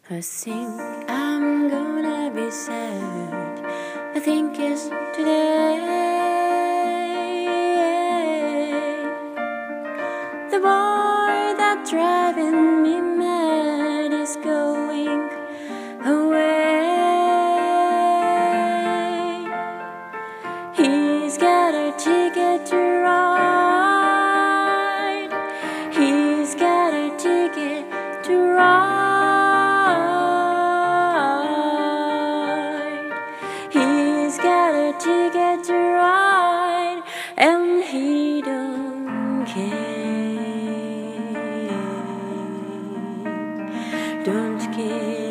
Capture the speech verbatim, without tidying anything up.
I think I'm gonna be sad. I think it's today. The boy that's driving me mad is going away. He's got a ticket to ride. He's got a ticket to ride. He's got a ticket to ride, and he don't care, don't care.